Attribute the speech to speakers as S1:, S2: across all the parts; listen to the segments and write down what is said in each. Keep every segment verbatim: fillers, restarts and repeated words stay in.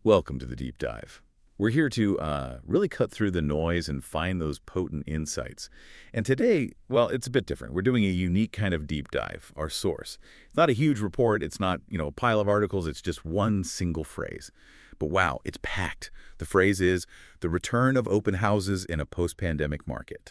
S1: Welcome to the Deep Dive. We're here to uh, really cut through the noise and find those potent insights. And today, well, it's a bit different. We're doing a unique kind of deep dive, our source. It's not a huge report. It's not, you know, a pile of articles. It's just one single phrase. But wow, it's packed. The phrase is the return of open houses in a post-pandemic market.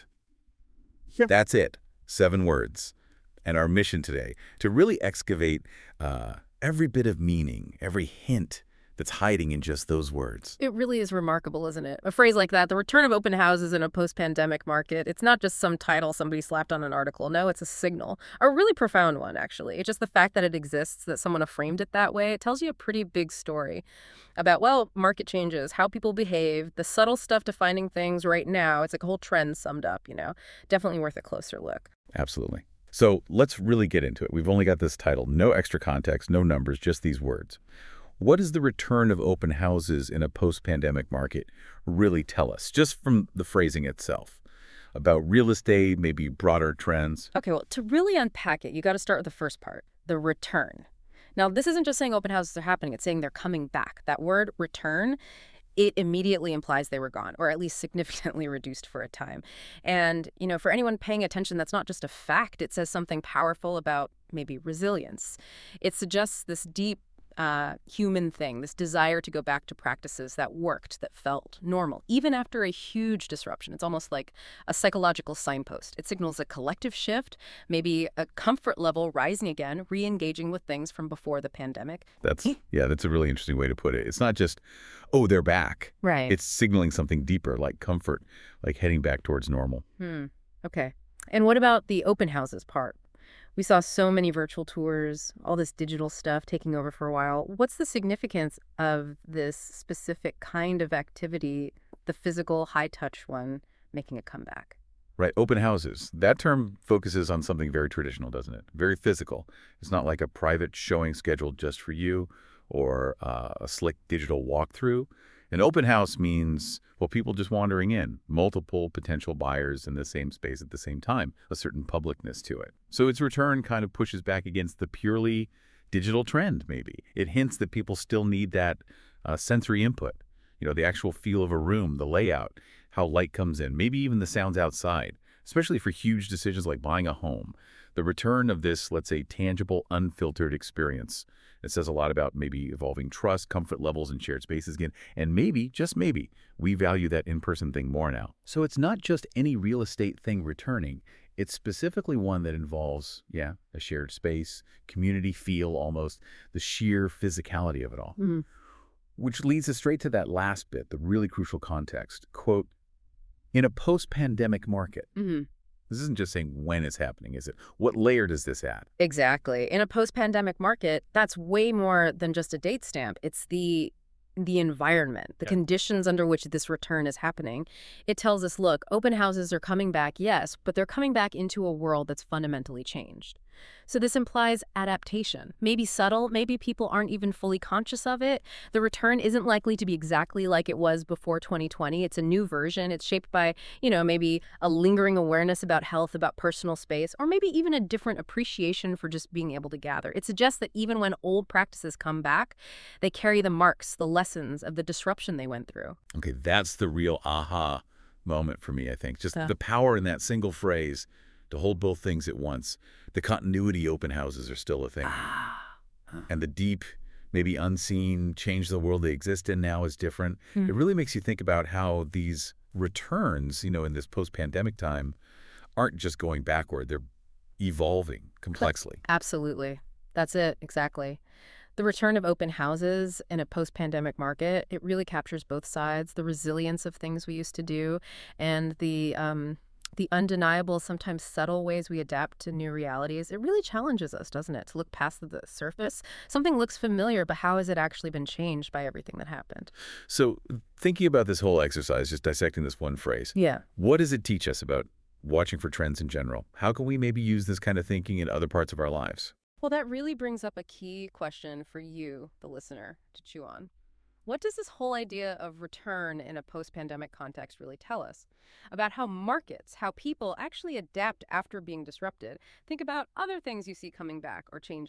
S2: Yep.
S1: That's it. Seven words. And our mission today, to really excavate uh, every bit of meaning, every hint that's hiding in just those words.
S2: It really is remarkable, isn't it? A phrase like that, the return of open houses in a post-pandemic market, it's not just some title somebody slapped on an article. No, it's a signal. A really profound one, actually. It's just the fact that it exists, that someone framed it that way, it tells you a pretty big story about, well, market changes, how people behave, the subtle stuff defining things right now. It's like a whole trend summed up, you know. Definitely worth a closer look.
S1: Absolutely. So let's really get into it. We've only got this title. No extra context, no numbers, just these words. What does the return of open houses in a post-pandemic market really tell us, just from the phrasing itself? About real estate, maybe broader trends?
S2: Okay, well, to really unpack it, you got to start with the first part, the return. Now, this isn't just saying open houses are happening, it's saying they're coming back. That word return, it immediately implies they were gone, or at least significantly reduced for a time. And, you know, for anyone paying attention, that's not just a fact. It says something powerful about maybe resilience. It suggests this deep Uh, human thing, this desire to go back to practices that worked, that felt normal, even after a huge disruption. It's almost like a psychological signpost. It signals a collective shift, maybe a comfort level rising again, re-engaging with things from before the pandemic.
S1: That's, yeah, that's a really interesting way to put it. It's not just, oh, they're back.
S2: Right.
S1: It's signaling something deeper, like comfort, like heading back towards normal.
S2: Hmm. Okay. And what about the open houses part? We saw so many virtual tours, all this digital stuff taking over for a while. What's the significance of this specific kind of activity, the physical, high-touch one, making a comeback?
S1: Right, open houses. That term focuses on something very traditional, doesn't it? Very physical. It's not like a private showing scheduled just for you or uh, a slick digital walkthrough. An open house means, well, people just wandering in, multiple potential buyers in the same space at the same time, a certain publicness to it. So its return kind of pushes back against the purely digital trend, maybe. It hints that people still need that uh, sensory input, you know, the actual feel of a room, the layout, how light comes in, maybe even the sounds outside, especially for huge decisions like buying a home. The return of this, let's say, tangible, unfiltered experience. It says a lot about maybe evolving trust, comfort levels, and shared spaces again. And maybe, just maybe, we value that in-person thing more now. So it's not just any real estate thing returning. It's specifically one that involves, yeah, a shared space, community feel almost, the sheer physicality of it all.
S2: Mm-hmm.
S1: Which leads us straight to that last bit, the really crucial context. Quote, in a post-pandemic market.
S2: Mm-hmm.
S1: This isn't just saying when it's happening, is it? What layer does this add?
S2: Exactly. In a post-pandemic market, that's way more than just a date stamp. It's the the environment, the
S1: Yeah.
S2: conditions under which this return is happening. It tells us, look, open houses are coming back, yes, but they're coming back into a world that's fundamentally changed. So this implies adaptation, maybe subtle, maybe people aren't even fully conscious of it. The return isn't likely to be exactly like it was before twenty twenty. It's a new version. It's shaped by, you know, maybe a lingering awareness about health, about personal space, or maybe even a different appreciation for just being able to gather. It suggests that even when old practices come back, they carry the marks, the lessons of the disruption they went through.
S1: Okay, that's the real aha moment for me, I think. Just
S2: Yeah.
S1: the power in that single phrase to hold both things at once. The continuity open houses are still a thing. And the deep, maybe unseen, change the world they exist in now is different.
S2: Hmm.
S1: It really makes you think about how these returns, you know, in this post-pandemic time, aren't just going backward. They're evolving complexly.
S2: Absolutely. That's it. Exactly. The return of open houses in a post-pandemic market, it really captures both sides, the resilience of things we used to do and the um, the undeniable, sometimes subtle ways we adapt to new realities. It really challenges us, doesn't it, to look past the surface? Something looks familiar, but how has it actually been changed by everything that happened?
S1: So thinking about this whole exercise, just dissecting this one phrase,
S2: Yeah.
S1: what does it teach us about watching for trends in general? How can we maybe use this kind of thinking in other parts of our lives?
S2: Well, that really brings up a key question for you, the listener, to chew on. What does this whole idea of return in a post-pandemic context really tell us about how markets, how people actually adapt after being disrupted? Think about other things you see coming back or changing.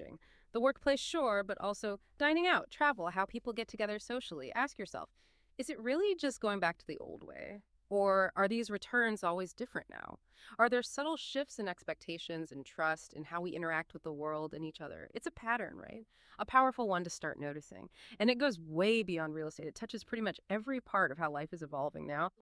S2: The workplace, sure, but also dining out, travel, how people get together socially. Ask yourself, is it really just going back to the old way? Or are these returns always different now? Are there subtle shifts in expectations and trust in how we interact with the world and each other? It's a pattern, right? A powerful one to start noticing. And it goes way beyond real estate. It touches pretty much every part of how life is evolving now.